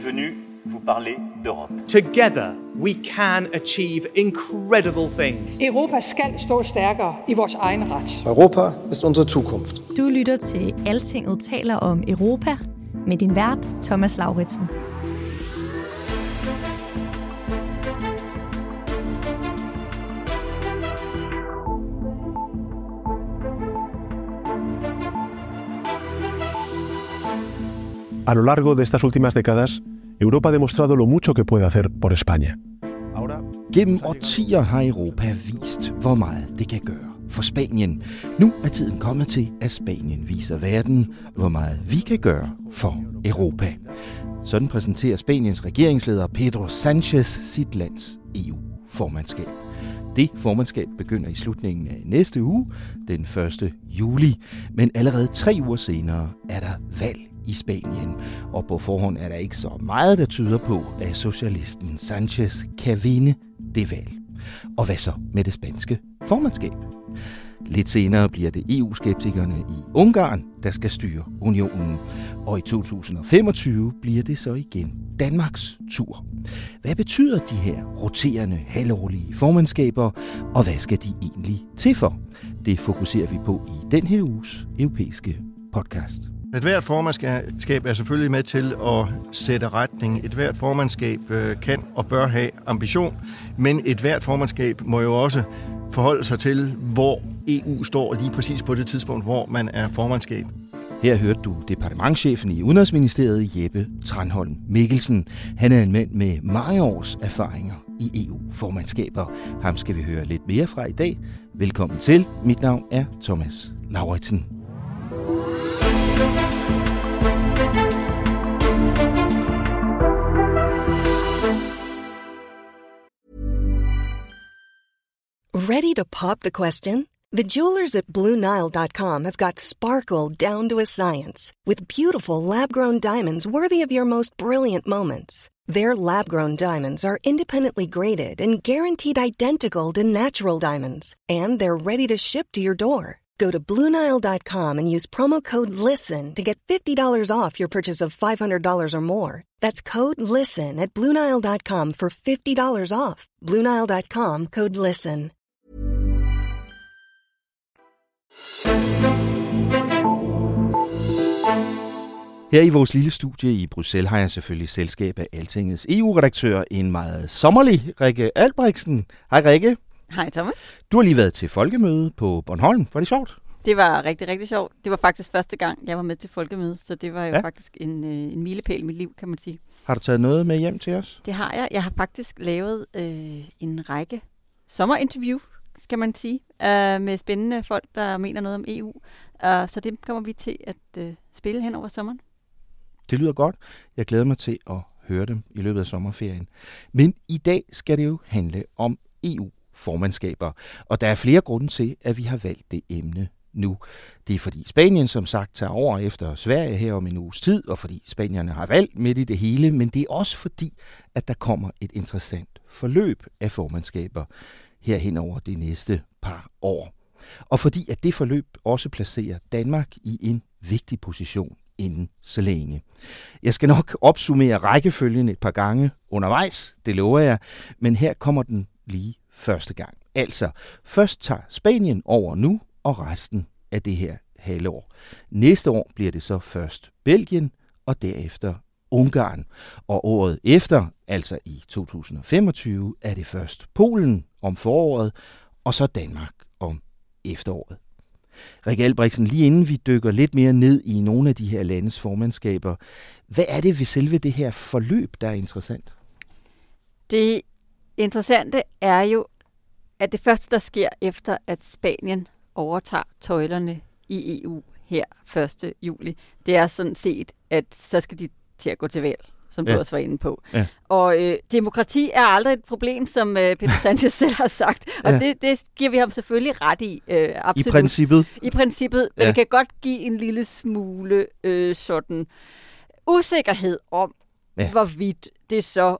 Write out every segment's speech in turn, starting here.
suis venu vous parler d'Europe. Together we can achieve incredible things. Europa skal stå stærkere i vores egen ret. Europa ist unsere Zukunft. Du lytter til Altinget taler om Europa med din vært Thomas Lauritsen. A lo largo de estas últimas décadas, Europa ha demostrado lo mucho que puede hacer por España. Gennem årtier har Europa vist, hvor meget det kan gøre for Spanien. Nu er tiden kommet til, at Spanien viser verden, hvor meget vi kan gøre for Europa. Sådan præsenterer Spaniens regeringsleder Pedro Sánchez sit lands EU-formandskab. Det formandskab begynder i slutningen af næste uge, den 1. juli. Men allerede 3 uger senere er der valg i Spanien, og på forhånd er der ikke så meget, der tyder på, at socialisten Sánchez kan vinde det valg. Og hvad så med det spanske formandskab? Lidt senere bliver det EU-skeptikerne i Ungarn, der skal styre unionen. Og i 2025 bliver det så igen Danmarks tur. Hvad betyder de her roterende, halvårlige formandskaber, og hvad skal de egentlig til for? Det fokuserer vi på i den her uges europæiske podcast. Et hvert formandskab er selvfølgelig med til at sætte retning. Et hvert formandskab kan og bør have ambition, men et hvert formandskab må jo også forholde sig til, hvor EU står lige præcis på det tidspunkt, hvor man er formandskab. Her hørte du departementschefen i Udenrigsministeriet, Jeppe Tranholm Mikkelsen. Han er en mand med mange års erfaringer i EU-formandskaber. Ham skal vi høre lidt mere fra i dag. Velkommen til. Mit navn er Thomas Lauritsen. Ready to pop the question? The jewelers at BlueNile.com have got sparkle down to a science with beautiful lab-grown diamonds worthy of your most brilliant moments. Their lab-grown diamonds are independently graded and guaranteed identical to natural diamonds, and they're ready to ship to your door. Go to BlueNile.com and use promo code LISTEN to get $50 off your purchase of $500 or more. That's code LISTEN at BlueNile.com for $50 off. BlueNile.com, code LISTEN. Her i vores lille studie i Bruxelles har jeg selvfølgelig selskab af Altingets EU-redaktør, en meget sommerlig Rikke Albrechtsen. Hej Rikke. Hej Thomas. Du har lige været til folkemøde på Bornholm. Var det sjovt? Det var rigtig, rigtig sjovt. Det var faktisk første gang, jeg var med til folkemøde, så det var jo faktisk en milepæl i mit liv, kan man sige. Har du taget noget med hjem til os? Det har jeg. Jeg har faktisk lavet en række sommerinterview, skal man sige, med spændende folk, der mener noget om EU. Så det kommer vi til at spille hen over sommeren. Det lyder godt. Jeg glæder mig til at høre dem i løbet af sommerferien. Men i dag skal det jo handle om EU-formandskaber. Og der er flere grunde til, at vi har valgt det emne nu. Det er fordi Spanien som sagt tager over efter Sverige her om en uges tid, og fordi spanierne har valgt midt i det hele, men det er også fordi, at der kommer et interessant forløb af formandskaber herhen over de næste par år. Og fordi at det forløb også placerer Danmark i en vigtig position inden så længe. Jeg skal nok opsummere rækkefølgen et par gange undervejs, det lover jeg, men her kommer den lige første gang. Altså, først tager Spanien over nu, og resten af det her halvår. Næste år bliver det så først Belgien, og derefter Ungarn. Og året efter, altså i 2025, er det først Polen om foråret, og så Danmark om efteråret. Rikke Albrechtsen, lige inden vi dykker lidt mere ned i nogle af de her landes formandskaber, hvad er det ved selve det her forløb, der er interessant? Det interessante er jo, at det første, der sker efter, at Spanien overtager tøjlerne i EU her 1. juli, det er sådan set, at så skal de til at gå til valg, som du også var inde på. Ja. Og demokrati er aldrig et problem, som Pedro Sánchez selv har sagt. Og det giver vi ham selvfølgelig ret i. Absolut. I princippet? I princippet, men det kan godt give en lille smule sådan usikkerhed om, hvorvidt det så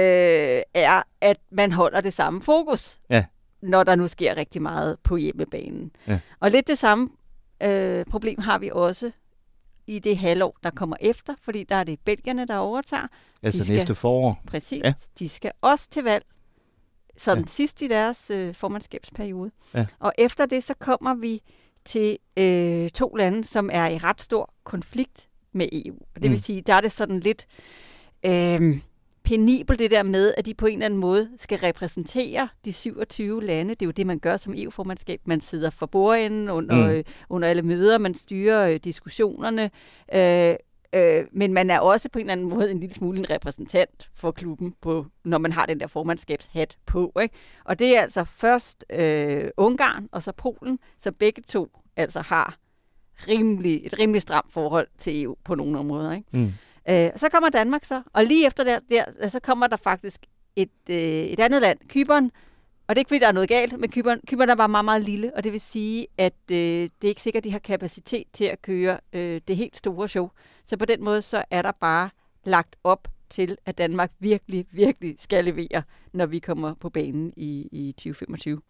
er, at man holder det samme fokus, når der nu sker rigtig meget på hjemmebanen. Ja. Og lidt det samme problem har vi også i det halvår, der kommer efter, fordi der er det belgierne, der overtager. Altså næste forår. Præcis. Ja. De skal også til valg, sådan sidst i deres formandskabsperiode. Ja. Og efter det, så kommer vi til 2 lande, som er i ret stor konflikt med EU. Og det vil sige, der er det sådan lidt penibelt det der med, at de på en eller anden måde skal repræsentere de 27 lande. Det er jo det, man gør som EU-formandskab. Man sidder for bordenden under alle møder, man styrer diskussionerne, men man er også på en eller anden måde en lille smule en repræsentant for klubben, når man har den der formandskabshat på. Ikke? Og det er altså først Ungarn og så Polen, så begge to altså har et rimelig stramt forhold til EU på nogle områder. Ikke? Så kommer Danmark så, og lige efter der så kommer der faktisk et andet land, Cypern, og det er ikke fordi, der er noget galt, men Cypern er bare meget, meget lille, og det vil sige, at det er ikke sikkert, at de har kapacitet til at køre det helt store show. Så på den måde, så er der bare lagt op til, at Danmark virkelig, virkelig skal levere, når vi kommer på banen i 2025.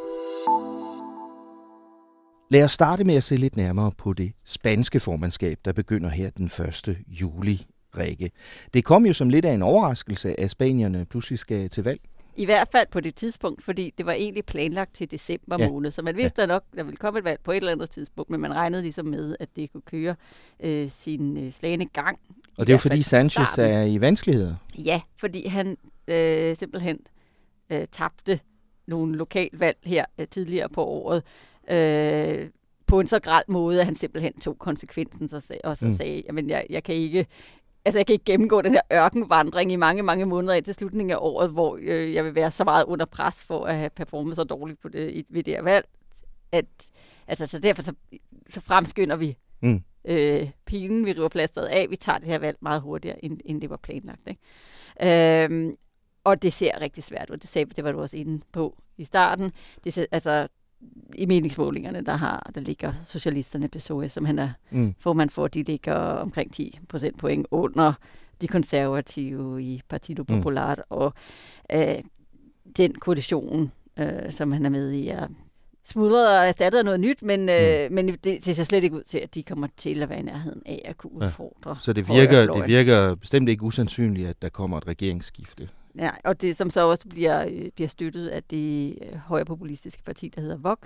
Lad os starte med at se lidt nærmere på det spanske formandskab, der begynder her den 1. juli, Rikke. Det kom jo som lidt af en overraskelse, at spanierne pludselig skal til valg. I hvert fald på det tidspunkt, fordi det var egentlig planlagt til december måned, så man vidste nok, der ville komme et valg på et eller andet tidspunkt, men man regnede ligesom med, at det kunne køre sin slagne gang. Og det er jo fordi Sanchez er i vanskeligheder. Ja, fordi han simpelthen tabte nogle lokalvalg her tidligere på året, på en så grad måde, at han simpelthen tog konsekvensen og så sagde, jamen jeg kan ikke gennemgå den her ørkenvandring i mange, mange måneder ind til slutningen af året, hvor jeg vil være så meget under pres for at have performet så dårligt på det, ved det her valg, så derfor så fremskynder vi pilen, vi river plasteret af, vi tager det her valg meget hurtigere, end det var planlagt. Ikke? Og det ser rigtig svært ud. Det var du også inde på i starten. Det ser, i meningsmålingerne, der ligger socialisterne PSOE, som han er formand for, de ligger omkring 10 procentpoint under de konservative i Partido Popular, og den koalition, som han er med i, er smuldret og erstattet af noget nyt, men det ser slet ikke ud til, at de kommer til at være i nærheden af at kunne udfordre. Så det virker bestemt ikke usandsynligt, at der kommer et regeringsskifte. Ja, og det som så også bliver støttet af det højrepopulistiske parti, der hedder Vox,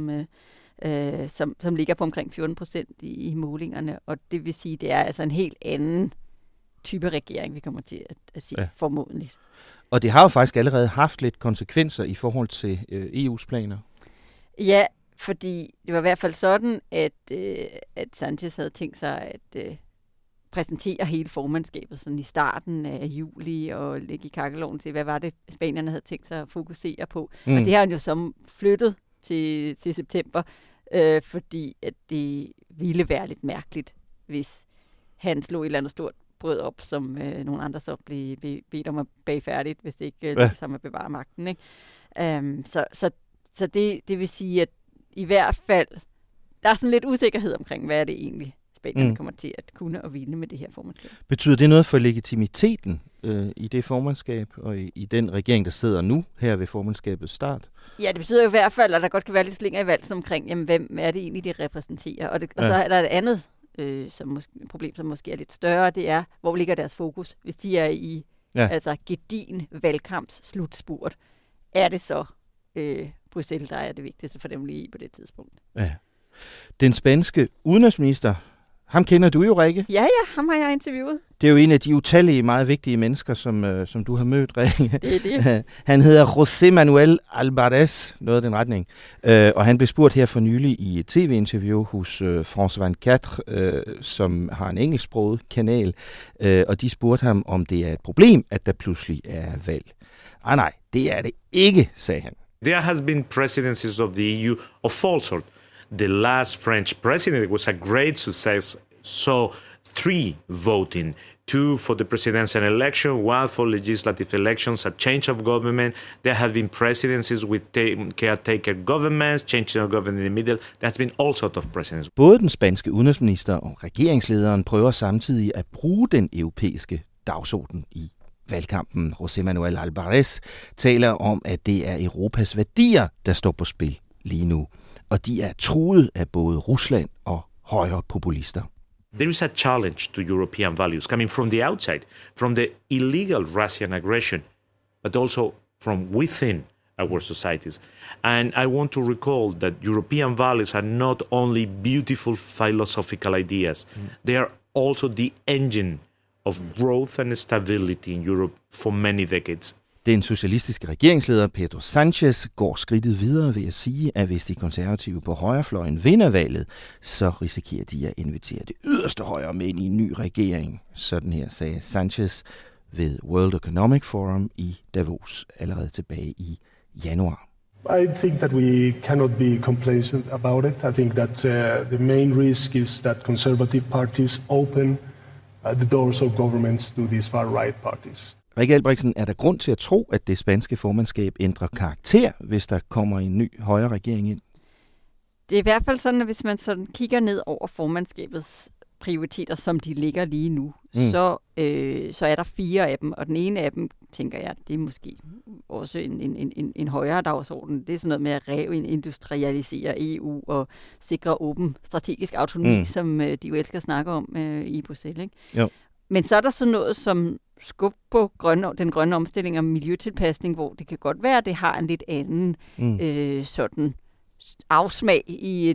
som ligger på omkring 14% i målingerne, og det vil sige, det er altså en helt anden type regering, vi kommer til at sige formodentligt. Og det har jo faktisk allerede haft lidt konsekvenser i forhold til EU's planer. Ja, fordi det var i hvert fald sådan, at Sanchez havde tænkt sig at præsentere hele formandskabet sådan i starten af juli og lægge i kakkeloven til, hvad var det, spanierne havde tænkt sig at fokusere på. Og det har han jo så flyttet til september, fordi at det ville være lidt mærkeligt, hvis han slog et eller andet stort brød op, som nogle andre så blev bedt om at bage færdigt, hvis det ikke lykkedes ham at bevare magten. Ikke? Så det vil sige, at i hvert fald, der er sådan lidt usikkerhed omkring, hvad er det egentlig, Spanien kommer til at kunne og vinde med det her formandskab. Betyder det noget for legitimiteten i det formandskab og i den regering, der sidder nu her ved formandskabets start? Ja, det betyder jo i hvert fald, at der godt kan være lidt slinger i valget omkring, jamen, hvem er det egentlig, de repræsenterer? Og så er der et andet problem, som måske er lidt større, det er, hvor ligger deres fokus? Hvis de er i gedin valgkamps slutspurt, er det så Bruxelles, der er det vigtigste for dem lige på det tidspunkt. Ja. Den spanske udenrigsminister, ham kender du jo, Rikke. Ja, ham har jeg interviewet. Det er jo en af de utallige, meget vigtige mennesker, som du har mødt, Rikke. Det er det. Han hedder José Manuel Alvarez, noget af den retning. Og han blev spurgt her for nylig i et tv-interview hos France 24, som har en engelsksproget kanal. Og de spurgte ham, om det er et problem, at der pludselig er valg. Nej, det er det ikke, sagde han. There has been presidencies of the EU of all sorts. The last French president was a great success. So 3 voting, 2 for the presidential election, 1 for legislative elections, a change of government. There have been presidencies with caretaker governments, change of government in the middle. There has been all sorts of presidents. Både den spanske udenrigsminister og regeringslederen prøver samtidig at bruge den europæiske dagsorden i valgkampen. José Manuel Alvarez taler om, at det er Europas værdier, der står på spil lige nu. Og de er truet af både Rusland og højre populister. there is a challenge to European values coming from the outside, from the illegal Russian aggression, but also from within our societies. And I want to recall that European values are not only beautiful philosophical ideas, they are also the engine of growth and stability in Europe for many decades. Den socialistiske regeringsleder Pedro Sánchez går skridtet videre ved at sige, at hvis de konservative på højrefløjen vinder valget, så risikerer de at invitere det yderste højre med ind i en ny regering. Sådan her sagde Sánchez ved World Economic Forum i Davos allerede tilbage i januar. I think that we cannot be complacent about it. I think that the main risk is that conservative parties open the doors of governments to these far-right parties. Rikke Albrechtsen, er der grund til at tro, at det spanske formandskab ændrer karakter, hvis der kommer en ny højre regering ind? Det er i hvert fald sådan, at hvis man sådan kigger ned over formandskabets prioriteter, som de ligger lige nu, så er der 4 af dem, og den ene af dem, tænker jeg, det er måske også en højere dagsorden. Det er sådan noget med at reindustrialisere EU og sikre åben strategisk autonomi, som de jo elsker at snakke om i Bruxelles. Ikke? Jo. Men så er der sådan noget som skub på den grønne omstilling og miljøtilpasning, hvor det kan godt være, at det har en lidt anden sådan afsmag i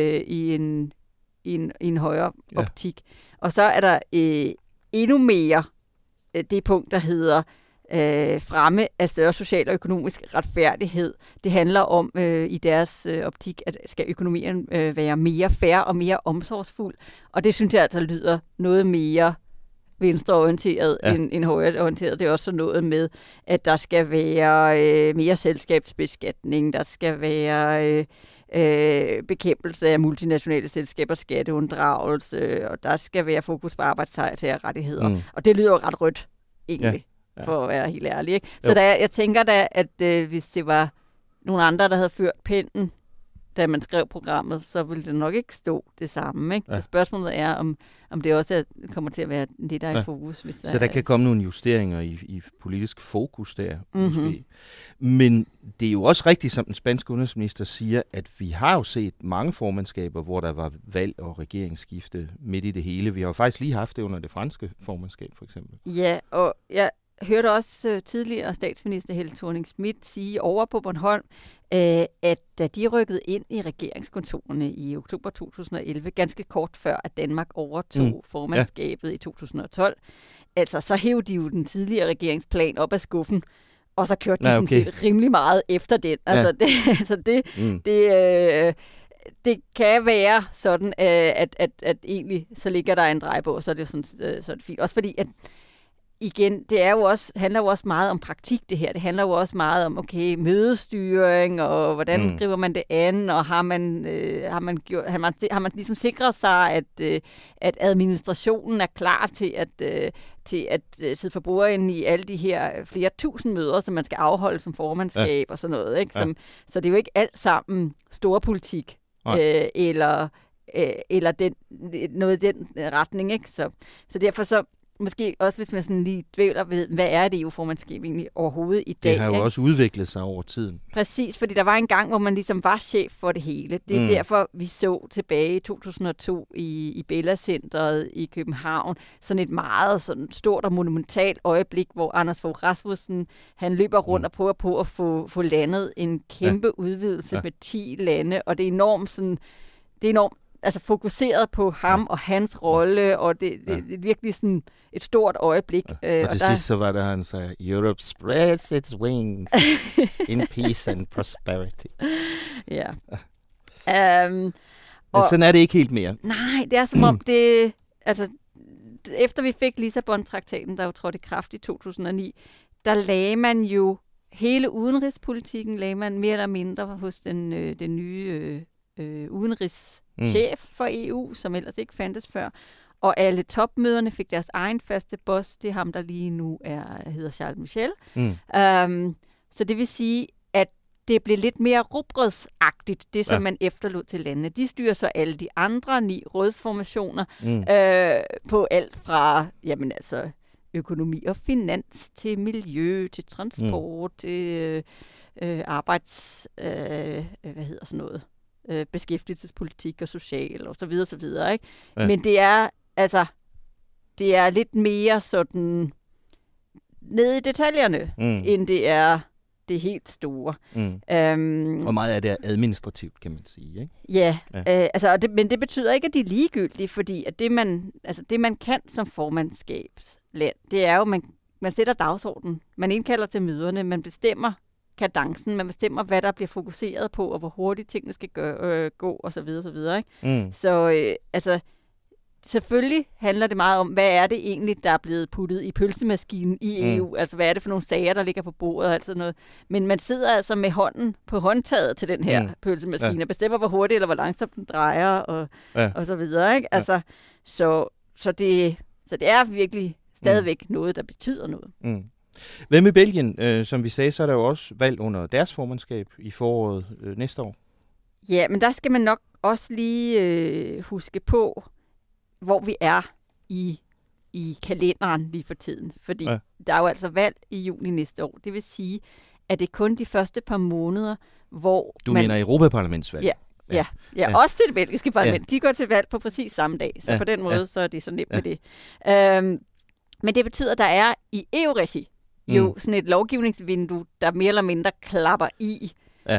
en højere optik. Og så er der endnu mere det punkt, der hedder fremme af større social og økonomisk retfærdighed. Det handler om i deres optik, at skal økonomien være mere fair og mere omsorgsfuld. Og det synes jeg altså lyder noget mere venstreorienteret end højreorienteret. Det er også noget med, at der skal være mere selskabsbeskatning, der skal være bekæmpelse af multinationale selskabers skatteunddragelse, og der skal være fokus på arbejdstagerrettigheder. Og det lyder jo ret rødt, egentlig, for at være helt ærlig. Ikke? Så jeg tænker da, at hvis det var nogle andre, der havde ført pennen, da man skrev programmet, så ville det nok ikke stå det samme. Ikke? Ja. Så spørgsmålet er, om det også kommer til at være det, der er i fokus. Hvis så der kan komme nogle justeringer i politisk fokus der, måske. Men det er jo også rigtigt, som den spanske udenrigsminister siger, at vi har jo set mange formandskaber, hvor der var valg og regeringsskifte midt i det hele. Vi har jo faktisk lige haft det under det franske formandskab, for eksempel. Ja, og jeg hørte også tidligere statsminister Helle Thorning-Schmidt sige over på Bornholm, at da de rykkede ind i regeringskontorerne i oktober 2011, ganske kort før, at Danmark overtog formandskabet i 2012, altså så hævde de jo den tidligere regeringsplan op af skuffen, og så kørte de sådan set rimelig meget efter den. Altså det kan være sådan, at egentlig så ligger der en drejebog, så er det sådan, så er det fint. Også fordi, at igen, det er jo også, handler jo også meget om praktik, det her. Det handler jo også meget om, mødestyring, og hvordan griber man det an, og har man ligesom sikret sig, at administrationen er klar til at sidde for bordenden i alle de her flere tusind møder, som man skal afholde som formandskab og sådan noget. Ikke? Så det er jo ikke alt sammen storpolitik, eller noget i den retning. Ikke? Så derfor så måske også, hvis man sådan lige dvæler ved, hvad er det EU-formandskab egentlig overhovedet i dag? Det har jo også udviklet sig over tiden. Præcis, fordi der var en gang, hvor man ligesom var chef for det hele. Det er derfor, vi så tilbage i 2002 i Bella Centeret i København, sådan et meget sådan stort og monumentalt øjeblik, hvor Anders Fogh Rasmussen, han løber rundt og prøver på at få landet en kæmpe udvidelse med 10 lande, og det er enormt altså fokuseret på ham og hans rolle, og det er virkelig sådan et stort øjeblik. Og til sidst så var der, han sagde, Europe spreads its wings in peace and prosperity. Ja. Men sådan er det ikke helt mere. Nej, det er som om det, altså efter vi fik Lissabon-traktaten, der jo trådte i kraft i 2009, der lagde man jo hele udenrigspolitikken, lagde man mere eller mindre hos den nye udenrigschef for EU, som ellers ikke fandtes før. Og alle topmøderne fik deres egen faste boss. Det er ham, der lige nu hedder Charles Michel. Så det vil sige, at det blev lidt mere rugbrødsagtigt, det som man efterlod til landene. De styrer så alle de andre 9 rådsformationer på alt fra, jamen altså, økonomi og finans til miljø, til transport, til hvad hedder sådan noget? Beskæftigelsespolitik og social og så videre, så videre. Ikke? Ja. Men det er altså, det er lidt mere sådan nede i detaljerne, end det er det helt store. Og meget af det er administrativt, kan man sige, ikke? Ja. Men det betyder ikke, at de er ligegyldige, fordi at det man kan som formandskabsland, det er jo, man sætter dagsordenen, man indkalder til møderne, man bestemmer kadencen, man bestemmer, hvad der bliver fokuseret på, og hvor hurtigt tingene skal gå, og så videre, så videre, ikke? Så selvfølgelig handler det meget om, hvad er det egentlig, der er blevet puttet i pølsemaskinen i EU? Altså, hvad er det for nogle sager, der ligger på bordet og alt sådan noget? Men man sidder altså med hånden på håndtaget til den her pølsemaskine og bestemmer, hvor hurtigt eller hvor langsomt den drejer og så videre, ikke? Altså, så det er virkelig stadigvæk noget, der betyder noget. Hvad med Belgien? Som vi sagde, så er der jo også valg under deres formandskab i foråret næste år. Ja, men der skal man nok også lige huske på, hvor vi er i kalenderen lige for tiden. Fordi der er jo altså valg i juni næste år. Det vil sige, at det er kun de første par måneder, hvor Du mener Europaparlamentsvalg? Ja, også til det belgiske parlament. De går til valg på præcis samme dag, så på den måde så er det så nemt med det. Men det betyder, at der er i EU-regi jo sådan et lovgivningsvindue, der mere eller mindre klapper i.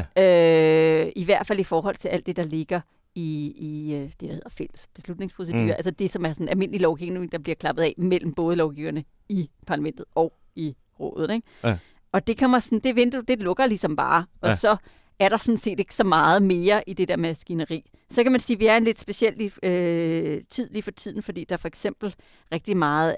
I hvert fald i forhold til alt det, der ligger i det, der hedder fælles beslutningsprocedurer. Altså det, som er sådan almindelig lovgivning, der bliver klappet af mellem både lovgiverne i parlamentet og i rådet. Ikke? Og det kommer sådan, det vindue, det lukker ligesom bare, og så er der sådan set ikke så meget mere i det der maskineri. Så kan man sige, at vi er en lidt speciel tid lige for tiden, fordi der for eksempel rigtig meget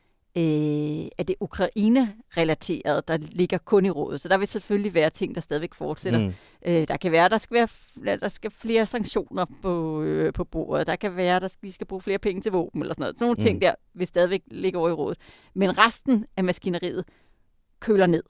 af det Ukraine-relaterede, der ligger kun i rådet. Så der vil selvfølgelig være ting, der stadigvæk fortsætter. Der kan være, der skal flere sanktioner på bordet. Der kan være, at vi skal bruge flere penge til våben eller sådan noget. Sådan nogle ting der vil stadigvæk ligge over i rådet. Men resten af maskineriet køler ned.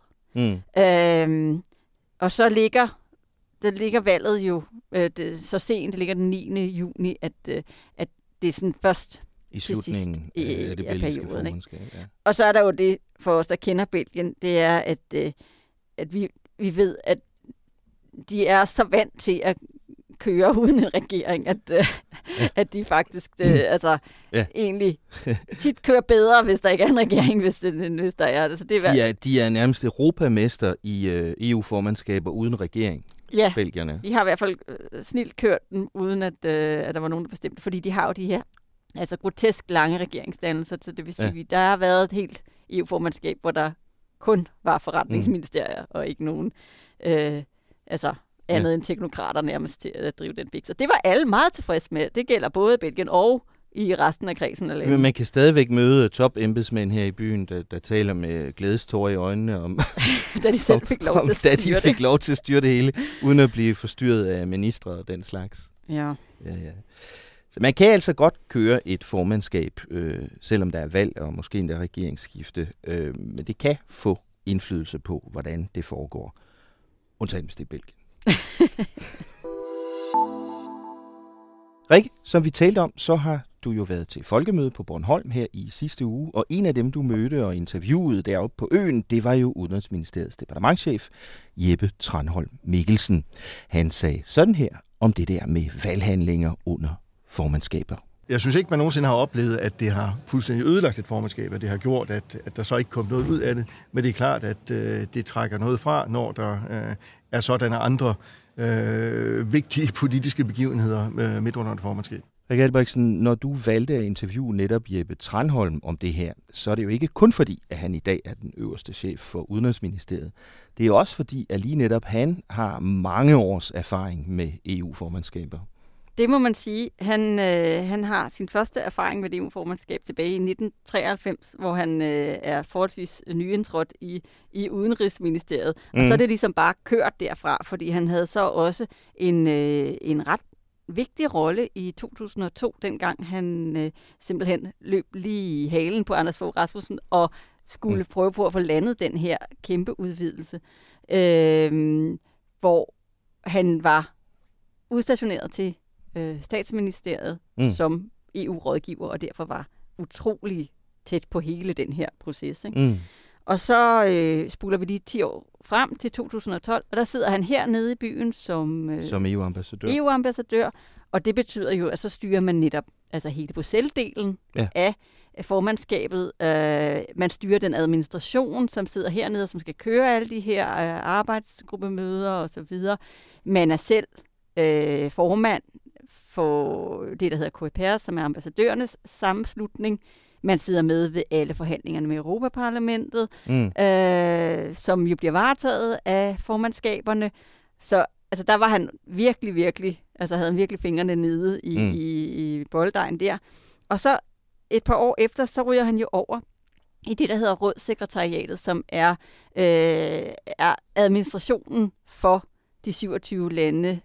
Og så ligger valget jo så sent, det ligger den 9. juni, at det er sådan først i slutningen af det belgiske formandskab. Ja. Og så er der jo det, for os, der kender Belgien, det er, at vi ved, at de er så vant til at køre uden en regering, at de faktisk egentlig tit kører bedre, hvis der ikke er en regering, hvis der er. Altså, de er nærmest europamester i EU-formandskaber uden regering. Ja, belgierne. De har i hvert fald snilt kørt den, uden at der var nogen, der bestemte, fordi de har jo de her grotesk lange regeringsdannelser, så det vil sige, der har været et helt EU-formandskab, hvor der kun var forretningsministerier, og ikke nogen andet end teknokrater nærmest til at drive den bik. Så det var alle meget tilfredse med. Det gælder både i Belgien og i resten af kredsen af landet. Men man kan stadigvæk møde top-embedsmænd her i byen, der taler med glædestårer i øjnene om, da de selv fik lov til at styre det hele, uden at blive forstyrret af ministre og den slags. Ja. Så man kan altså godt køre et formandskab, selvom der er valg og måske endda regeringsskifte, men det kan få indflydelse på, hvordan det foregår. Undtagen hvis det er Belgien. Rikke, som vi talte om, så har du jo været til folkemøde på Bornholm her i sidste uge, og en af dem, du mødte og interviewede deroppe på øen, det var jo Udenrigsministeriets departementschef, Jeppe Tranholm Mikkelsen. Han sagde sådan her om det der med valghandlinger under formandskaber. Jeg synes ikke, man nogensinde har oplevet, at det har fuldstændig ødelagt et formandskab, at det har gjort, at der så ikke kom noget ud af det. Men det er klart, at det trækker noget fra, når der er sådanne andre vigtige politiske begivenheder midt under et formandskab. Rikke Albrigtsen, når du valgte at interviewe netop Jeppe Tranholm om det her, så er det jo ikke kun fordi, at han i dag er den øverste chef for Udenrigsministeriet. Det er jo også fordi, at lige netop han har mange års erfaring med EU-formandskaber. Det må man sige. Han har sin første erfaring med det EU-formandskab tilbage i 1993, hvor han er forholdsvis nyindtrådt i Udenrigsministeriet. Og så er det ligesom bare kørt derfra, fordi han havde så også en ret vigtig rolle i 2002, dengang han simpelthen løb lige i halen på Anders Fogh Rasmussen og skulle prøve på at få landet den her kæmpe udvidelse, hvor han var udstationeret til statsministeriet som EU-rådgiver, og derfor var utrolig tæt på hele den her proces. Ikke? Og så spuler vi lige 10 år frem til 2012, og der sidder han hernede i byen som EU-ambassadør. EU-ambassadør, og det betyder jo, at så styrer man netop altså hele Bruxelles-delen af formandskabet. Man styrer den administration, som sidder hernede, som skal køre alle de her arbejdsgruppemøder og så videre. Man er selv formand for det, der hedder COREPER, som er ambassadørernes sammenslutning. Man sidder med ved alle forhandlingerne med Europaparlamentet, som jo bliver varetaget af formandskaberne. Så altså, der var han virkelig, altså havde han virkelig fingrene nede i bolddejen der. Og så et par år efter, så ryger han jo over i det, der hedder Rådssekretariatet, som er administrationen for de 27 lande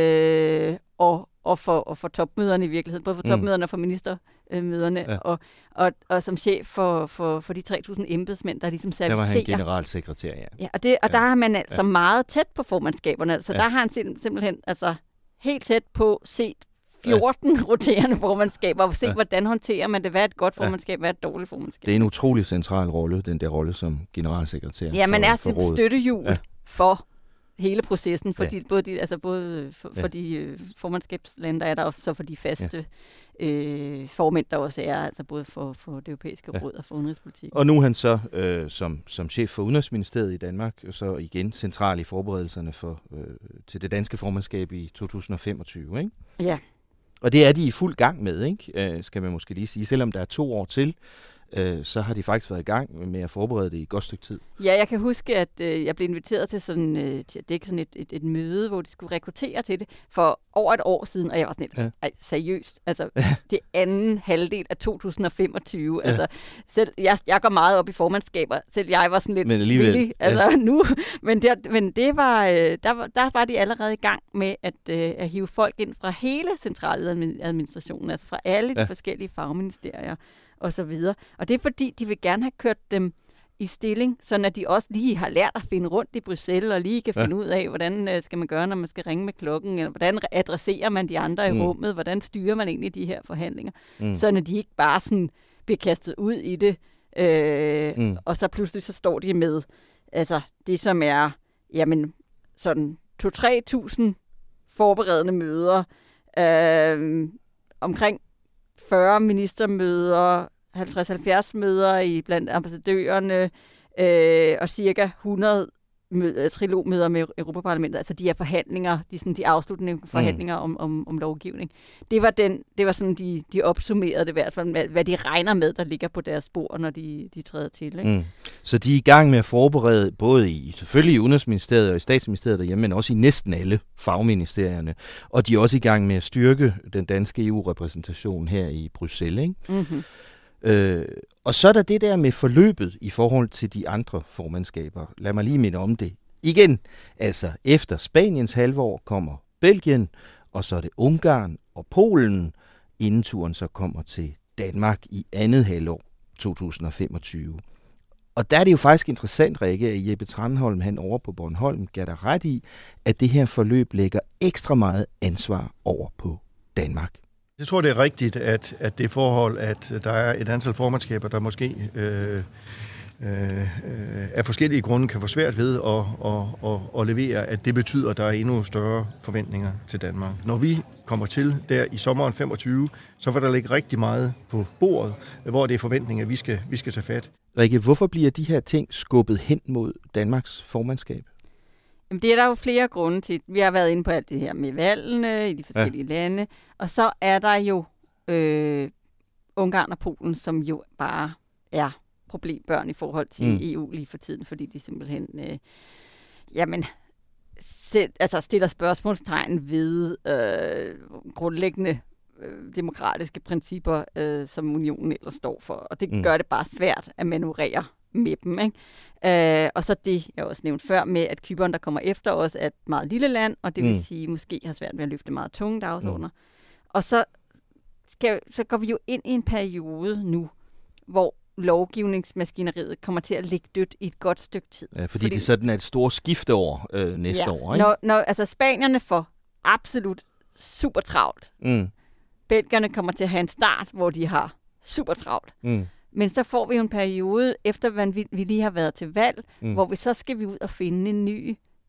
og for topmøderne i virkeligheden, både for topmøderne og for ministermøderne, og som chef for de 3.000 embedsmænd, der ligesom servicerer. Der var han generalsekretær, ja. Og der har man altså meget tæt på formandskaberne, altså der har han simpelthen altså helt tæt på set 14 roterende formandskaber, og se, hvordan håndterer man det, hvad er et godt formandskab, hvad er et dårligt formandskab. Det er en utrolig central rolle, den der rolle som generalsekretær. Ja, man er simpelthen støttehjul for hele processen, for for de formandskabslande, der er der, og så for de faste formænd, der også er, altså både for det europæiske råd og for udenrigspolitik. Og nu er han så som chef for Udenrigsministeriet i Danmark, så igen central i forberedelserne til det danske formandskab i 2025, ikke? Ja. Og det er de i fuld gang med, ikke? Skal man måske lige sige. Selvom der er 2 år til, så har de faktisk været i gang med at forberede det i et godt stykke tid. Ja, jeg kan huske, at jeg blev inviteret til sådan til at dække sådan et møde, hvor de skulle rekruttere til det for over et år siden, og jeg var sådan lidt, seriøst, altså det anden halvdel af 2025, altså selv jeg går meget op i formandskaber, selv jeg var sådan lidt villig, altså nu, men det var, der var de allerede i gang med at hive folk ind fra hele centraladministrationen, altså fra alle de forskellige fagministerier, og så videre. Og det er fordi, de vil gerne have kørt dem i stilling, så at de også lige har lært at finde rundt i Bruxelles, og lige kan finde ud af, hvordan skal man gøre, når man skal ringe med klokken, eller hvordan adresserer man de andre i rummet, hvordan styrer man egentlig de her forhandlinger, så at de ikke bare sådan bliver kastet ud i det, og så pludselig så står de med, altså det som er, jamen sådan 2-3.000 forberedende møder, omkring 40 ministermøder, 50-70 møder i blandt ambassadørerne, og cirka 100 trilogmøder med Europaparlamentet, altså de her forhandlinger, de afsluttende forhandlinger om lovgivning. Det var sådan, de opsummerede det i hvert fald, hvad de regner med, der ligger på deres spor, når de træder til. Ikke? Så de er i gang med at forberede, både selvfølgelig i Udenrigsministeriet og i Statsministeriet derhjemme, men også i næsten alle fagministerierne. Og de er også i gang med at styrke den danske EU-repræsentation her i Bruxelles. Ikke? Mm-hmm. Og så er der det der med forløbet i forhold til de andre formandskaber. Lad mig lige minde om det. Igen, altså efter Spaniens halvår kommer Belgien, og så er det Ungarn og Polen, inden turen så kommer til Danmark i andet halvår 2025. Og der er det jo faktisk interessant, Rikke, at Jeppe Tranholm, han over på Bornholm, gav dig ret i, at det her forløb lægger ekstra meget ansvar over på Danmark. Jeg tror, det er rigtigt, at det forhold, at der er et antal formandskaber, der måske af forskellige grunde kan få svært ved at levere, at det betyder, at der er endnu større forventninger til Danmark. Når vi kommer til der i sommeren 25, så vil der ligge rigtig meget på bordet, hvor det er forventninger, vi skal tage fat. Rikke, hvorfor bliver de her ting skubbet hen mod Danmarks formandskab? Jamen, det er der jo flere grunde til. Vi har været inde på alt det her med valgene i de forskellige lande, og så er der jo Ungarn og Polen, som jo bare er problembørn i forhold til EU lige for tiden, fordi de simpelthen stiller spørgsmålstegn ved grundlæggende demokratiske principper, som unionen ellers står for. Og det gør det bare svært at manøvrere med dem. Ikke? Og så det, jeg også nævnte før, med at Cypern, der kommer efter os, er et meget lille land, og det vil sige, måske har svært ved at løfte meget tunge dagsordner. Og så går vi jo ind i en periode nu, hvor lovgivningsmaskineriet kommer til at ligge dødt i et godt stykke tid. Ja, fordi det sådan er et stort skifteår næste år. Ikke? Når spanierne får absolut super travlt. Belgierne kommer til at have en start, hvor de har super travlt. Men så får vi jo en periode, efter vi lige har været til valg, hvor vi så skal vi ud og finde en ny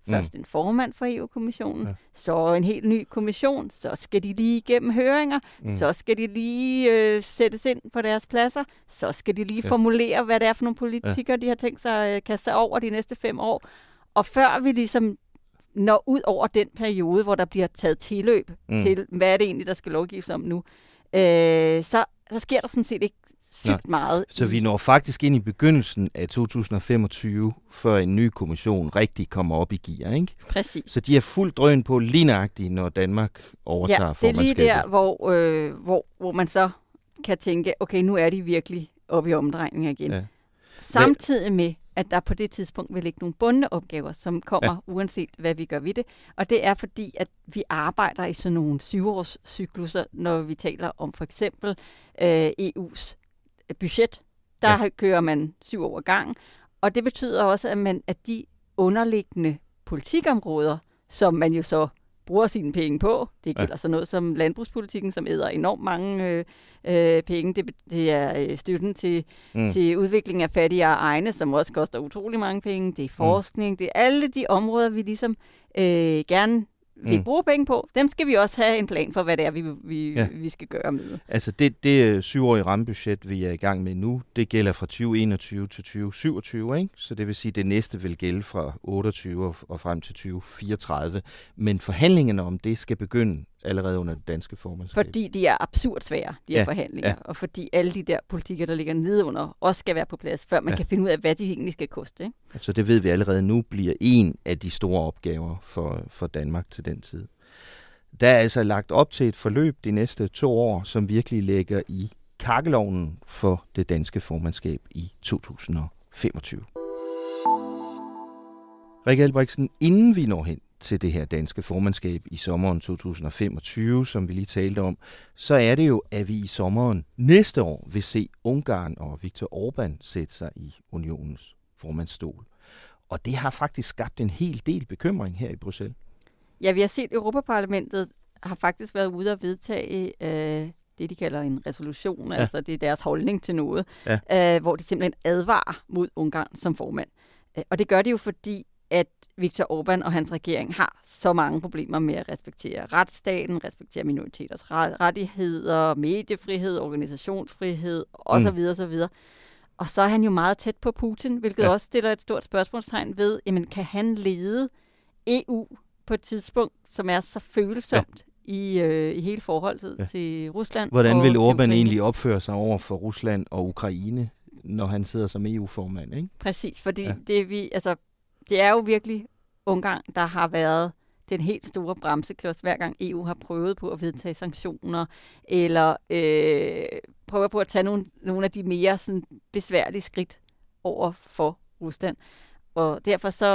Først en formand for EU-kommissionen, så en helt ny kommission, så skal de lige igennem høringer, så skal de lige sættes ind på deres pladser, så skal de lige formulere, hvad det er for nogle politikere, de har tænkt sig at kaste over de næste 5 år. Og før vi ligesom når ud over den periode, hvor der bliver taget tilløb til, hvad er det egentlig, der skal lovgives om nu, så sker der sådan set ikke sygt meget. Så vi når faktisk ind i begyndelsen af 2025, før en ny kommission rigtig kommer op i gear, ikke? Præcis. Så de er fuldt drøn på lige nøjagtigt, når Danmark overtager formandskabet. Det er lige der, hvor man så kan tænke, okay, nu er de virkelig oppe i omdrejning igen. Ja. Samtidig med, at der på det tidspunkt vil ligge nogle bundne opgaver, som kommer uanset hvad vi gør ved det. Og det er fordi, at vi arbejder i sådan nogle 7-årscykluser, når vi taler om for eksempel EU's budget. Der kører man 7 år ad gangen. Og det betyder også, at de underliggende politikområder, som man jo så bruger sine penge på. Det gælder sådan noget som landbrugspolitikken, som æder enormt mange penge. Det er støtten til udvikling af fattigere egne, som også koster utrolig mange penge. Det er forskning. Det er alle de områder, vi ligesom gerne vil bruge penge på. Dem skal vi også have en plan for, hvad det er, vi skal gøre med. Altså det 7-årige rammebudget, vi er i gang med nu, det gælder fra 2021 til 2027, ikke? Så det vil sige, at det næste vil gælde fra 28 og frem til 2034. Men forhandlingerne om det skal begynde allerede under det danske formandskab. Fordi de er absurd svære, de her forhandlinger. Og fordi alle de der politikker, der ligger nedenunder, også skal være på plads, før man kan finde ud af, hvad de egentlig skal koste. Ikke? Så det ved vi allerede nu bliver en af de store opgaver for Danmark til den tid. Der er altså lagt op til et forløb de næste 2 år, som virkelig lægger i kakkelovnen for det danske formandskab i 2025. Rikke Albrechtsen, inden vi når hen til det her danske formandskab i sommeren 2025, som vi lige talte om, så er det jo, at vi i sommeren næste år vil se Ungarn og Viktor Orbán sætte sig i unionens formandsstol. Og det har faktisk skabt en hel del bekymring her i Bruxelles. Ja, vi har set, at Europaparlamentet har faktisk været ude at vedtage det, de kalder en resolution, altså det er deres holdning til noget, hvor de simpelthen advarer mod Ungarn som formand. Og det gør de jo, fordi at Viktor Orbán og hans regering har så mange problemer med at respektere retsstaten, respektere minoriteters rettigheder, mediefrihed, organisationsfrihed osv. osv. Og så er han jo meget tæt på Putin, hvilket også stiller et stort spørgsmålstegn ved, jamen kan han lede EU på et tidspunkt, som er så følsomt i hele forholdet til Rusland? Hvordan vil Orbán egentlig opføre sig over for Rusland og Ukraine, når han sidder som EU-formand? Ikke? Præcis, fordi det er jo virkelig Ungarn, der har været den helt store bremseklods, hver gang EU har prøvet på at vedtage sanktioner, eller prøver på at tage nogle af de mere sådan, besværlige skridt over for Rusland. Og derfor så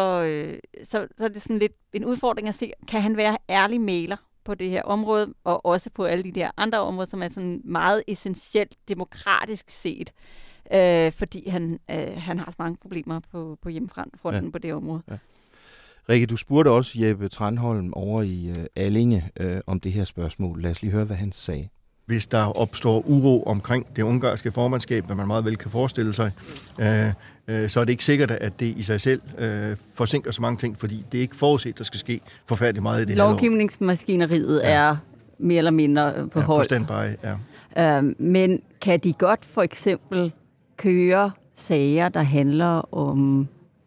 er det sådan lidt en udfordring at se, kan han være ærlig mægler på det her område, og også på alle de der andre områder, som er sådan meget essentielt demokratisk set. Fordi han har så mange problemer på hjemmefronten på det område. Ja. Rikke, du spurgte også Jeppe Tranholm over i Allinge om det her spørgsmål. Lad os lige høre, hvad han sagde. Hvis der opstår uro omkring det ungarske formandskab, hvad man meget vel kan forestille sig, så er det ikke sikkert, at det i sig selv forsinker så mange ting, fordi det er ikke forudset, der skal ske forfærdeligt meget i det her år. Lovgivningsmaskineriet er mere eller mindre på hold. På standby, men kan de godt for eksempel køre sager, der handler om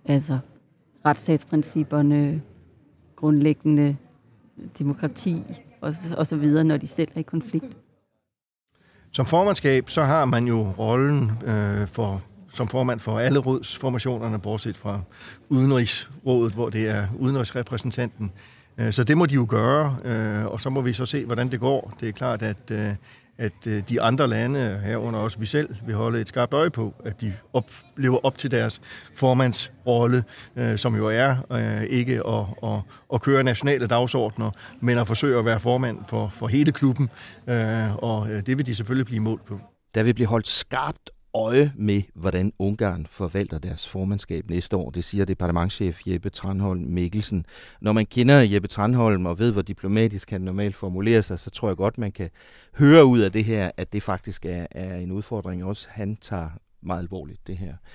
retsstatsprincipperne, grundlæggende demokrati og så videre, når de selv er i konflikt? Som formandskab, så har man jo rollen som formand for alle rådsformationerne, bortset fra Udenrigsrådet, hvor det er udenrigsrepræsentanten. Så det må de jo gøre, og så må vi så se, hvordan det går. Det er klart, at de andre lande, herunder også vi selv, vil holde et skarpt øje på, at de lever op til deres formandsrolle, som jo er ikke at køre nationale dagsordner, men at forsøge at være formand for hele klubben, og det vil de selvfølgelig blive målt på. Der vil blive holdt skarpt øje med, hvordan Ungarn forvalter deres formandskab næste år. Det siger departementschef Jeppe Tranholm Mikkelsen. Når man kender Jeppe Tranholm og ved, hvor diplomatisk han normalt formulerer sig, så tror jeg godt, man kan høre ud af det her, at det faktisk er en udfordring, også han tager meget alvorligt det her.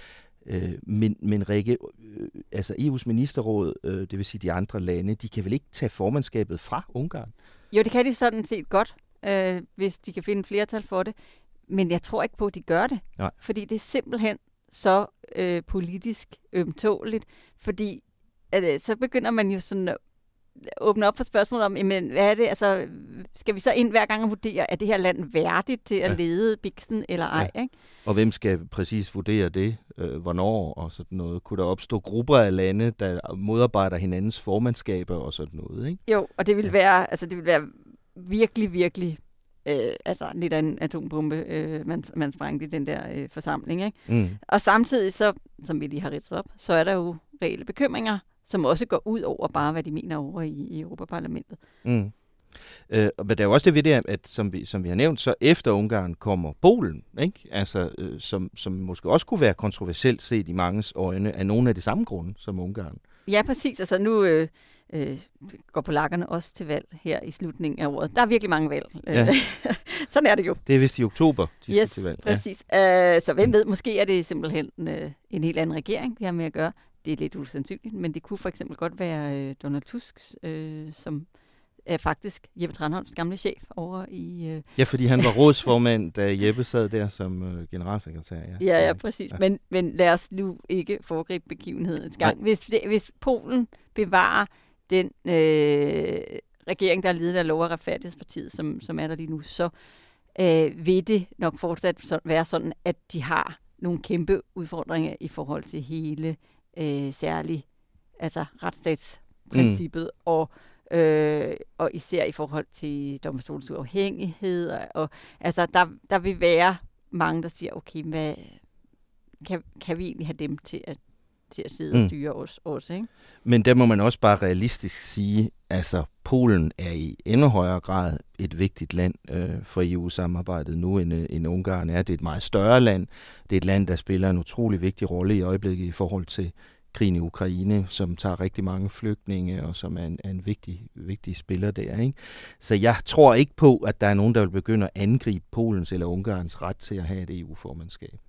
Men Rikke, altså EU's ministerråd, det vil sige de andre lande, de kan vel ikke tage formandskabet fra Ungarn? Jo, det kan de sådan set godt, hvis de kan finde flertal for det. Men jeg tror ikke på, at de gør det. Nej. Fordi det er simpelthen så politisk ømtåligt. Fordi så begynder man jo sådan at åbne op for spørgsmålet om, jamen, hvad er det? Altså, skal vi så ind hver gang og vurdere, er det her land værdigt til at lede biksen eller ej? Ikke? Og hvem skal præcis vurdere det? Hvornår og sådan noget? Kunne der opstå grupper af lande, der modarbejder hinandens formandskaber og sådan noget? Ikke? Jo, og det vil være, altså, det vil være virkelig, virkelig altså lidt af en atombombe, man sprængte i den der forsamling. Ikke? Mm. Og samtidig, så, som vi lige har ridset op, så er der jo reelle bekymringer, som også går ud over bare, hvad de mener over i Europaparlamentet. Mm. Men der er jo også det ved det, at som vi har nævnt, så efter Ungarn kommer Polen, ikke? Altså, som måske også kunne være kontroversielt set i manges øjne af nogle af de samme grunde som Ungarn. Ja, præcis. Altså nu går polakkerne også til valg her i slutningen af året. Der er virkelig mange valg. Ja. Sådan er det jo. Det er vist i oktober, de skal til valg. Præcis. Så hvem ved, måske er det simpelthen en helt anden regering, vi har med at gøre. Det er lidt usandsynligt, men det kunne for eksempel godt være Donald Tusk, som er faktisk Jeppe Tranholms gamle chef over i... Ja, fordi han var rådsformand, da Jeppe sad der som generalsekretær. Ja, præcis. Ja. Men lad os nu ikke foregribe begivenhedens gang. Hvis Polen bevarer den regering, der er ledet af Lov- og Retfærdighedspartiet, som er der lige nu, så vil det nok fortsat være sådan, at de har nogle kæmpe udfordringer i forhold til hele særligt altså retsstatsprincippet og især i forhold til domstolens uafhængighed. Og altså der vil være mange, der siger, okay, hvad kan vi egentlig have dem til at sidde og styre os også, ikke? Men der må man også bare realistisk sige, altså Polen er i endnu højere grad et vigtigt land for EU-samarbejdet nu, end Ungarn er. Det er et meget større land. Det er et land, der spiller en utrolig vigtig rolle i øjeblikket i forhold til krigen i Ukraine, som tager rigtig mange flygtninge, og som er en vigtig spiller der, ikke? Så jeg tror ikke på, at der er nogen, der vil begynde at angribe Polens eller Ungarns ret til at have et EU-formandskab.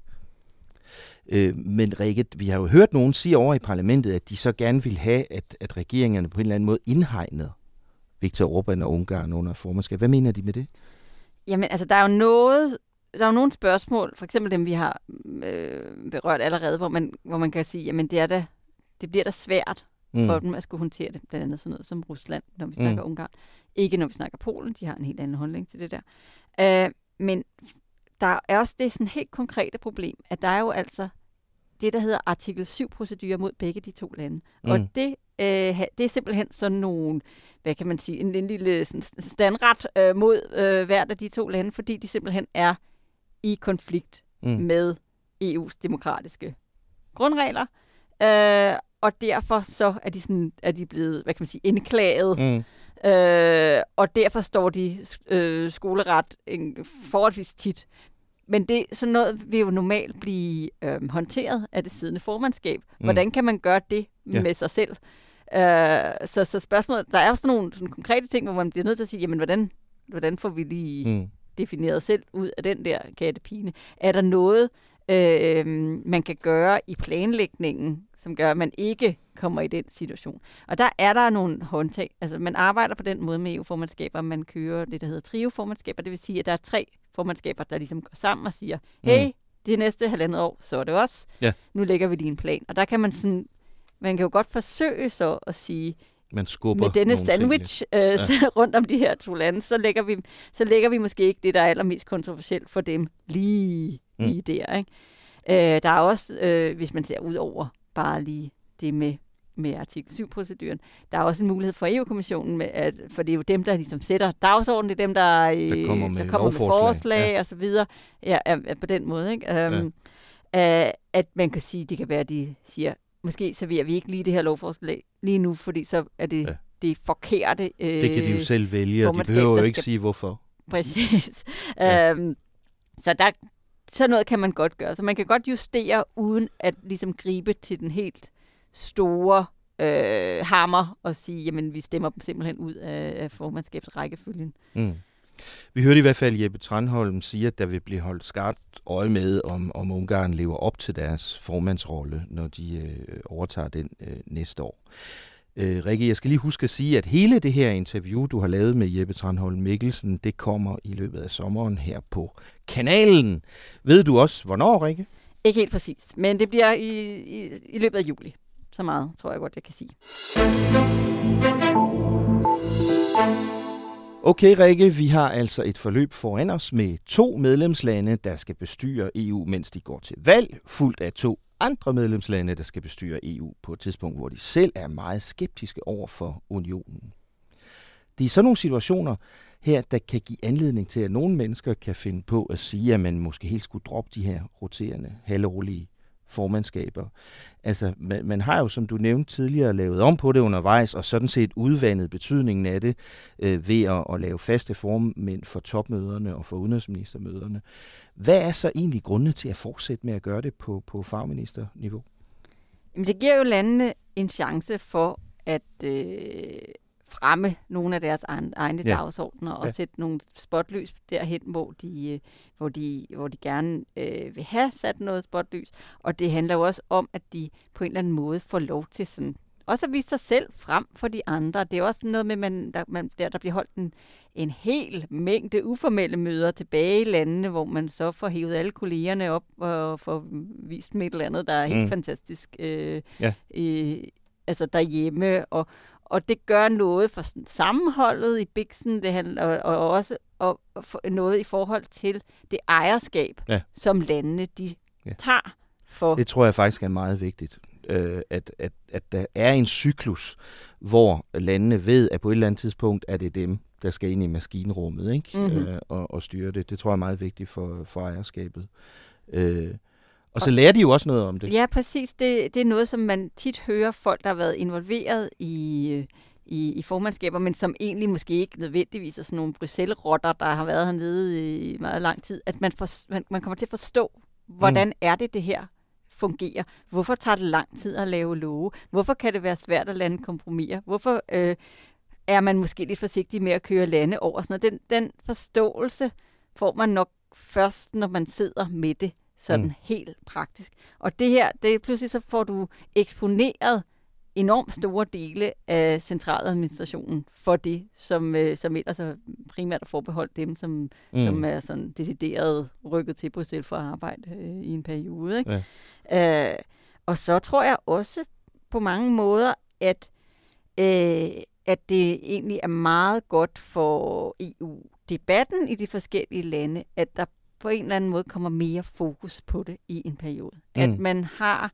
Men Rikke, vi har jo hørt nogen sige over i parlamentet, at de så gerne vil have, at regeringerne på en eller anden måde indhegnede Viktor Orbán og Ungarn under formandskab. Hvad mener de med det? Jamen, altså, der er jo nogle spørgsmål, for eksempel dem, vi har berørt allerede, hvor man kan sige, jamen det bliver da svært for dem at skulle håndtere det, blandt andet sådan noget som Rusland, når vi snakker Ungarn. Ikke når vi snakker Polen, de har en helt anden holdning til det der. Men der er også det sådan helt konkrete problem, at der er jo altså det, der hedder artikel 7-procedurer mod begge de to lande. Og det er simpelthen sådan nogle, hvad kan man sige, en lille standret mod hvert af de to lande, fordi de simpelthen er i konflikt med EU's demokratiske grundregler. Og derfor så er de blevet, hvad kan man sige, indklaget. Og derfor står de skoleret forholdsvis tit. Men det sådan noget vil jo normalt blive håndteret af det siddende formandskab. Hvordan kan man gøre det med sig selv? Så spørgsmålet, der er jo sådan nogle sådan konkrete ting, hvor man bliver nødt til at sige, jamen hvordan får vi lige defineret selv ud af den der kattepine? Er der noget, man kan gøre i planlægningen, som gør, at man ikke kommer i den situation? Og der er der nogle håndtag. Altså, man arbejder på den måde med EU-formandskaber, man kører det, der hedder trio-formandskaber. Det vil sige, at der er 3 formandskaber, der ligesom går sammen og siger, hey, det næste 1,5 år, så er det os. Ja. Nu lægger vi lige en plan. Og der kan man kan jo godt forsøge så at sige, man skubber med denne sandwich rundt om de her 2 lande, så lægger vi måske ikke det, der er allermest kontroversielt for dem lige der. Ikke? Der er også, hvis man ser ud over bare lige det med artikel 7-proceduren, der er også en mulighed for EU-kommissionen, for det er jo dem, der ligesom sætter dagsordenen, det er dem, der kommer med forslag og så videre. Ja, på den måde. Ikke? At man kan sige, det kan være, at de siger, måske serverer vi ikke lige det her lovforslag lige nu, fordi så er det forkerte. Det kan de jo selv vælge, og de behøver jo ikke sige, hvorfor. Præcis. Så sådan noget kan man godt gøre. Så man kan godt justere, uden at ligesom gribe til den helt store hammer og sige, jamen vi stemmer dem simpelthen ud af formandskabsrækkefølgen. Vi hørte i hvert fald Jeppe Tranholm sige, at der vil blive holdt skarpt øje med, om Ungarn lever op til deres formandsrolle, når de overtager den næste år. Rikke, jeg skal lige huske at sige, at hele det her interview, du har lavet med Jeppe Tranholm Mikkelsen, det kommer i løbet af sommeren her på kanalen. Ved du også, hvornår, Rikke? Ikke helt præcis, men det bliver i løbet af juli. Så meget tror jeg godt, jeg kan sige. Okay, Rikke, vi har altså et forløb foran os med 2 medlemslande, der skal bestyre EU, mens de går til valg, fulgt af 2 andre medlemslande, der skal bestyre EU på et tidspunkt, hvor de selv er meget skeptiske over for unionen. Det er sådan nogle situationer her, der kan give anledning til, at nogle mennesker kan finde på at sige, at man måske helt skulle droppe de her roterende, halvårlige formandskaber. Altså, man har jo, som du nævnte tidligere, lavet om på det undervejs, og sådan set udvandet betydningen af det ved at lave faste formænd for topmøderne og for udenrigsministermøderne. Hvad er så egentlig grundene til at fortsætte med at gøre det på fagministerniveau? Jamen, det giver jo landene en chance for at fremme nogle af deres egne dagsordner og sætte nogle spotlys derhen, hvor de gerne vil have sat noget spotlys. Og det handler jo også om, at de på en eller anden måde får lov til sådan også at vise sig selv frem for de andre. Det er også noget med, der bliver holdt en hel mængde uformelle møder tilbage i landene, hvor man så får hævet alle kollegerne op og får vist med et eller andet, der er helt fantastisk altså derhjemme. Og det gør noget for sammenholdet i biksen, det handler, og også noget i forhold til det ejerskab, som landene de tager for. Det tror jeg faktisk er meget vigtigt, at der er en cyklus, hvor landene ved, at på et eller andet tidspunkt er det dem, der skal ind i maskinrummet, ikke? Mm-hmm. Og styre det. Det tror jeg er meget vigtigt for ejerskabet. Og så lærer de jo også noget om det. Ja, præcis. Det er noget, som man tit hører folk, der har været involveret i formandskaber, men som egentlig måske ikke nødvendigvis er sådan nogle Bruxelles-rotter, der har været hernede i meget lang tid, at man kommer til at forstå, hvordan er det her fungerer. Hvorfor tager det lang tid at lave love? Hvorfor kan det være svært at lande kompromiser? Hvorfor er man måske lidt forsigtig med at køre lande over? Sådan noget? Den forståelse får man nok først, når man sidder med det sådan helt praktisk. Og det her, pludselig så får du eksponeret enormt store dele af centraladministrationen for det, som ellers er primært forbeholdt dem, som er sådan decideret rykket til Bruxelles for at arbejde i en periode. Ikke? Ja. Og så tror jeg også på mange måder, at det egentlig er meget godt for EU-debatten i de forskellige lande, at der på en eller anden måde kommer mere fokus på det i en periode. At man har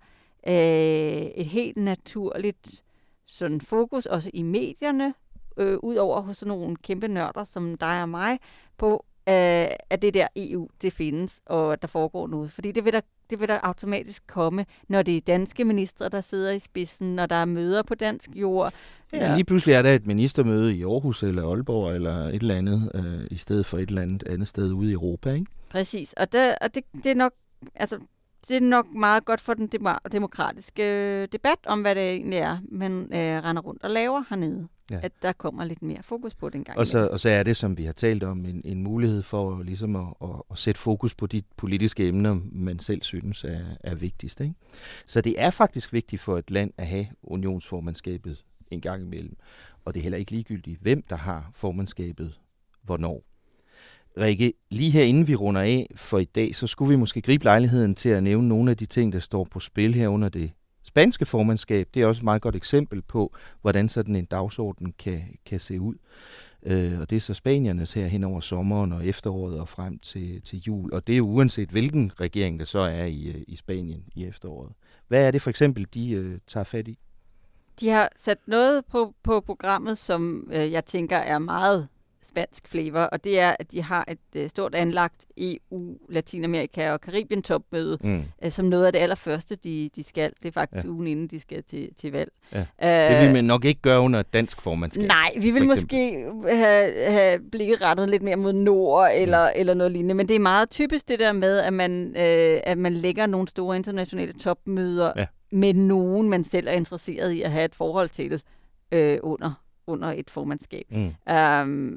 et helt naturligt sådan fokus, også i medierne, udover hos sådan nogle kæmpe nørder som dig og mig, på at det der EU, det findes, og der foregår noget. Fordi det vil der automatisk komme, når det er danske ministre, der sidder i spidsen, når der er møder på dansk jord. Ja, lige pludselig er der et ministermøde i Aarhus eller Aalborg eller et eller andet, i stedet for et eller andet sted ude i Europa, ikke? Præcis, og det er nok, altså, det er nok meget godt for den demokratiske debat om, hvad det egentlig er, man render rundt og laver hernede. Ja. At der kommer lidt mere fokus på den gang. Og så er det, som vi har talt om, en mulighed for ligesom at sætte fokus på de politiske emner, man selv synes er vigtigst. Ikke? Så det er faktisk vigtigt for et land at have unionsformandskabet en gang imellem. Og det er heller ikke ligegyldigt, hvem der har formandskabet hvornår. Rikke, lige her inden vi runder af for i dag, så skulle vi måske gribe lejligheden til at nævne nogle af de ting, der står på spil her under det spanske formandskab. Det er også et meget godt eksempel på, hvordan sådan en dagsorden kan se ud. Og det er så spaniernes her hen over sommeren og efteråret og frem til jul. Og det er jo uanset hvilken regering der så er i Spanien i efteråret. Hvad er det for eksempel, de tager fat i? De har sat noget på programmet, som jeg tænker er meget spansk flavor, og det er, at de har et stort anlagt EU, Latinamerika og Karibien topmøde, som noget af det allerførste, de skal. Det er faktisk ugen inden, de skal til valg. Ja. Det vil man nok ikke gøre under et dansk formandskab. Nej, vi vil måske have blikket rettet lidt mere mod nord, eller noget lignende, men det er meget typisk det der med, at man lægger nogle store internationale topmøder med nogen, man selv er interesseret i at have et forhold til under et formandskab.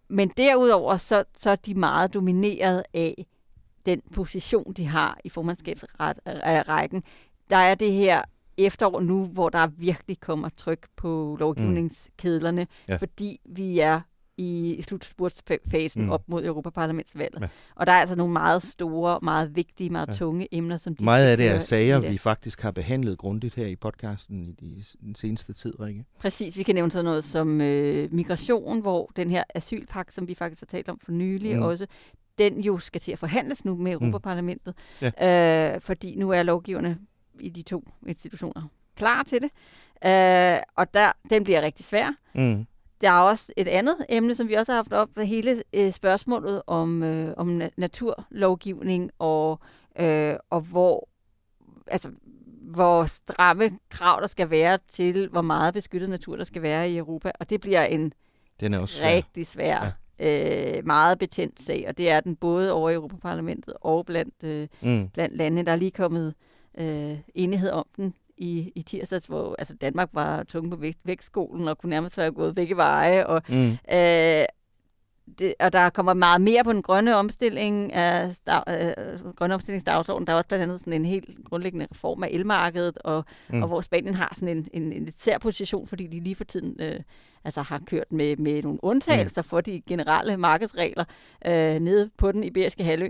Men derudover, så er de meget domineret af den position, de har i formandskabsrækken. Der er det her efterår nu, hvor der virkelig kommer tryk på lovgivningskedlerne, fordi vi er i slutspurtsfasen op mod Europaparlamentsvalget. Ja. Og der er altså nogle meget store, meget vigtige, meget tunge emner, som de meget af det er sager, vi faktisk har behandlet grundigt her i podcasten i den seneste tid, Rikke. Præcis, vi kan nævne sådan noget som migration, hvor den her asylpagt, som vi faktisk har talt om for nylig også, den jo skal til at forhandles nu med Europaparlamentet, fordi nu er lovgiverne i de to institutioner klar til det. Og den bliver rigtig svær. Der er også et andet emne, som vi også har haft op, hele spørgsmålet om naturlovgivning og hvor stramme krav der skal være til, hvor meget beskyttet natur der skal være i Europa. Og det bliver en rigtig svær, meget betændt sag. Og det er den både over i Europaparlamentet og blandt landene. Der er lige kommet enighed om den i tirsdags, hvor altså Danmark var tunge på vægtskolen og kunne nærmest være gået begge veje. Og, og der kommer meget mere på den grønne omstilling grønne omstillingsdagsorden. Der er også blandt andet sådan en helt grundlæggende reform af elmarkedet, og hvor Spanien har sådan en lidt sær position, fordi de lige for tiden har kørt med nogle undtagelser for de generelle markedsregler nede på den iberiske halvø.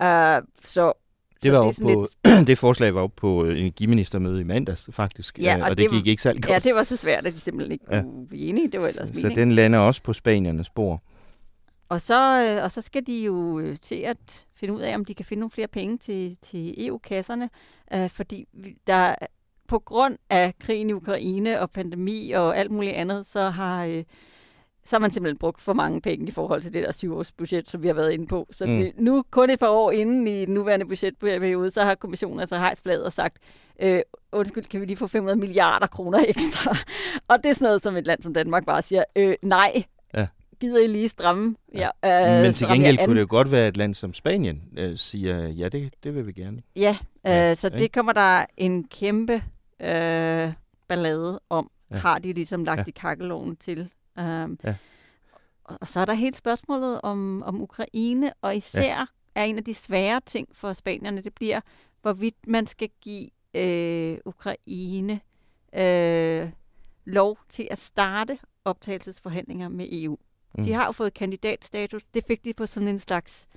Det forslag var oppe på energiministermøde i mandags, faktisk, og det gik ikke særlig godt. Ja, det var så svært, at de simpelthen ikke kunne blive enige. Det var ellers så den lander også på spaniernes spor. Og så skal de jo til at finde ud af, om de kan finde nogle flere penge til EU-kasserne, fordi der på grund af krigen i Ukraine og pandemi og alt muligt andet, så har man simpelthen brugt for mange penge i forhold til det der 7-års budget, som vi har været inde på. Så det, nu, kun et par år inden i den nuværende budgetperiode, så har kommissionen altså hejst flaget og sagt, undskyld, kan vi lige få 500 milliarder kroner ekstra? Og det er sådan noget, som et land som Danmark bare siger, nej, gider I lige stramme? Men til gengæld kunne det jo godt være, et land som Spanien siger, ja, det vil vi gerne. Ja, så det kommer der en kæmpe ballade om, har de ligesom lagt i kakkeloven til. Og så er der helt spørgsmålet om Ukraine, og især er en af de svære ting for spanierne, det bliver, hvorvidt man skal give Ukraine lov til at starte optagelsesforhandlinger med EU. De har jo fået kandidatstatus. Det fik de på sådan en slags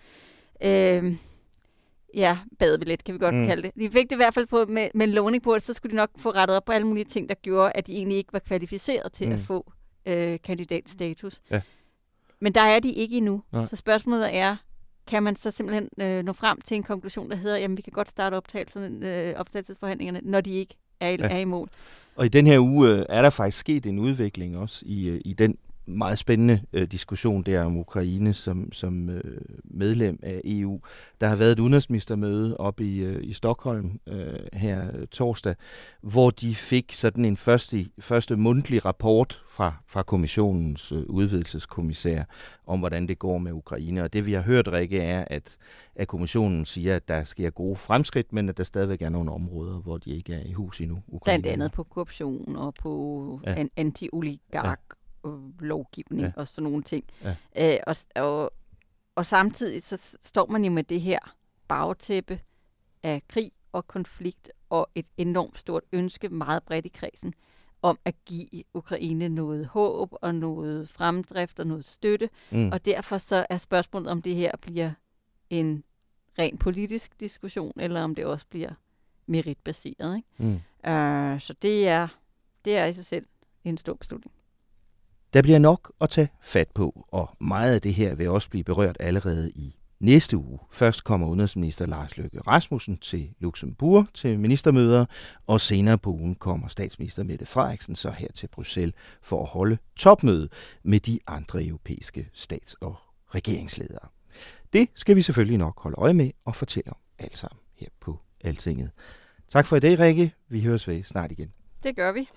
badebillet, kan vi godt kalde det. De fik det i hvert fald på med en lovning på, at så skulle de nok få rettet op på alle mulige ting, der gjorde, at de egentlig ikke var kvalificeret til at få kandidatstatus. Ja. Men der er de ikke endnu. Nej. Så spørgsmålet er, kan man så simpelthen nå frem til en konklusion, der hedder, jamen vi kan godt starte optagelsesforhandlingerne, når de ikke er i mål. Og i den her uge er der faktisk sket en udvikling også i den meget spændende diskussion der om Ukraine som medlem af EU. Der har været et udenrigsministermøde op i Stockholm her torsdag, hvor de fik sådan en første mundtlig rapport fra kommissionens udvidelseskommissær om, hvordan det går med Ukraine. Og det vi har hørt, Rikke, er, at kommissionen siger, at der sker gode fremskridt, men at der stadigvæk er nogle områder, hvor de ikke er i hus endnu. Blandt andet på korruption og på anti-oligark lovgivning og sådan nogle ting. Ja. Og samtidig så står man jo med det her bagtæppe af krig og konflikt og et enormt stort ønske, meget bredt i kredsen, om at give Ukraine noget håb og noget fremdrift og noget støtte. Og derfor så er spørgsmålet, om det her bliver en ren politisk diskussion, eller om det også bliver meritbaseret. Ikke? Så det er i sig selv en stor beslutning. Der bliver nok at tage fat på, og meget af det her vil også blive berørt allerede i næste uge. Først kommer udenrigsminister Lars Løkke Rasmussen til Luxembourg til ministermøder, og senere på ugen kommer statsminister Mette Frederiksen så her til Bruxelles for at holde topmøde med de andre europæiske stats- og regeringsledere. Det skal vi selvfølgelig nok holde øje med og fortælle om alt sammen her på Altinget. Tak for i dag, Rikke. Vi høres ved snart igen. Det gør vi.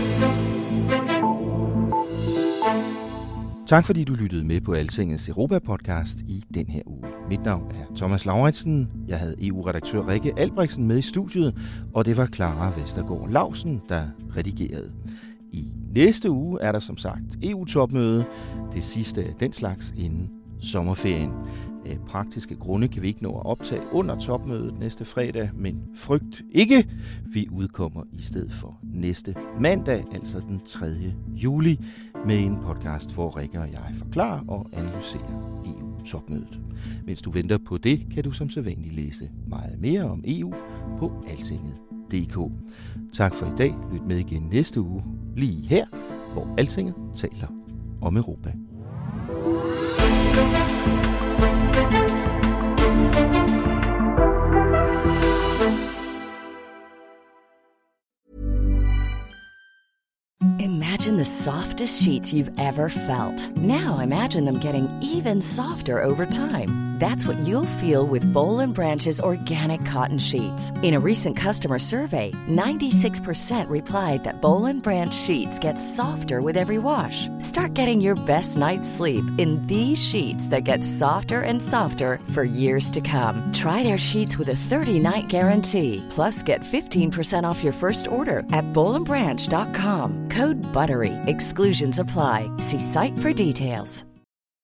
Tak fordi du lyttede med på Altingets Europa-podcast i den her uge. Mit navn er Thomas Lauritsen. Jeg havde EU-redaktør Rikke Albrechtsen med i studiet, og det var Clara Vestergaard Lausen, der redigerede. I næste uge er der som sagt EU-topmøde, det sidste af den slags inden sommerferien. Af praktiske grunde kan vi ikke nå at optage under topmødet næste fredag, men frygt ikke. Vi udkommer i stedet for næste mandag, altså den 3. juli, med en podcast, hvor Rikke og jeg forklarer og analyserer EU-topmødet. Mens du venter på det, kan du som sædvanligt læse meget mere om EU på altinget.dk. Tak for i dag. Lyt med igen næste uge, lige her, hvor Altinget taler om Europa. Imagine the softest sheets you've ever felt. Now imagine them getting even softer over time. That's what you'll feel with Boll & Branch's organic cotton sheets. In a recent customer survey, 96% replied that Boll & Branch sheets get softer with every wash. Start getting your best night's sleep in these sheets that get softer and softer for years to come. Try their sheets with a 30-night guarantee. Plus, get 15% off your first order at bollandbranch.com. Code BUTTERY. Exclusions apply. See site for details.